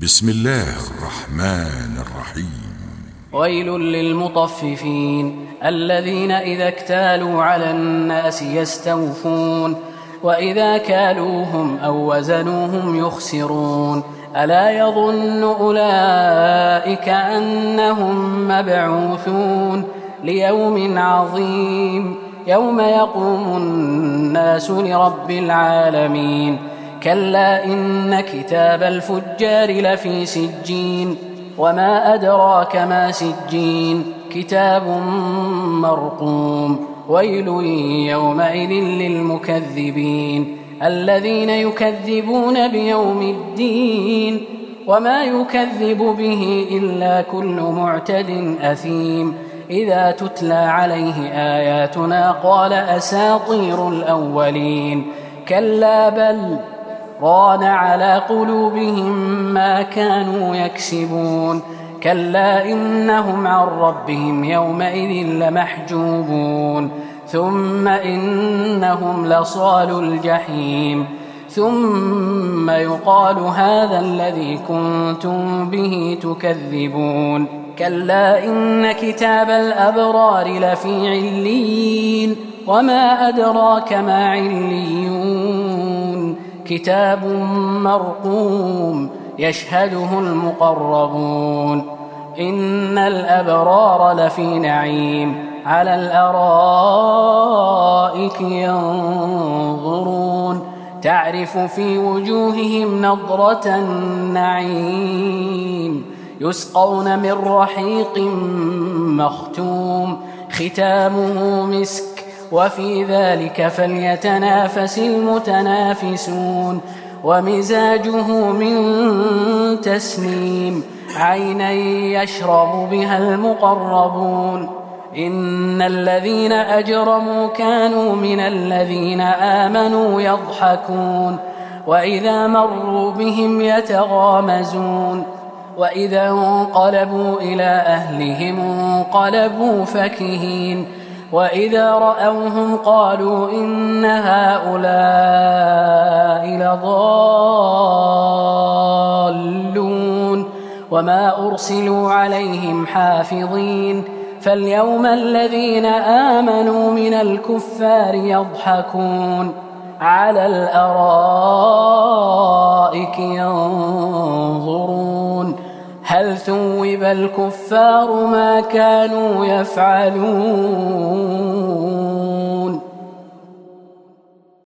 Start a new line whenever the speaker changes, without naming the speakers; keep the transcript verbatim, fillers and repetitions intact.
بسم الله الرحمن الرحيم.
ويل للمطففين الذين إذا اكتالوا على الناس يستوفون وإذا كالوهم أو وزنوهم يخسرون ألا يظن أولئك أنهم مبعوثون ليوم عظيم يوم يقوم الناس لرب العالمين كلا إن كتاب الفجار لفي سجين وما أدراك ما سجين كتاب مرقوم ويل يومئذ للمكذبين الذين يكذبون بيوم الدين وما يكذب به إلا كل معتد أثيم إذا تتلى عليه آياتنا قال أساطير الأولين كلا بل ران على قلوبهم ما كانوا يكسبون كلا إنهم عن ربهم يومئذ لمحجوبون ثم إنهم لصالو الجحيم ثم يقال هذا الذي كنتم به تكذبون كلا إن كتاب الأبرار لفي عليين وما أدراك ما عليون كتاب مرقوم يشهده المقربون إن الأبرار لفي نعيم على الأرائك ينظرون تعرف في وجوههم نضرة النعيم يسقون من رحيق مختوم ختامه مسك وفي ذلك فليتنافس المتنافسون ومزاجه من تسنيم عينا يشرب بها المقربون إن الذين أجرموا كانوا من الذين آمنوا يضحكون وإذا مروا بهم يتغامزون وإذا انقلبوا إلى أهلهم انقلبوا فكهين وإذا رأوهم قالوا إن هؤلاء لضالون وما أرسلوا عليهم حافظين فاليوم الذين آمنوا من الكفار يضحكون على الأرائك ينظرون هل ثوب الكفار ما كانوا يفعلون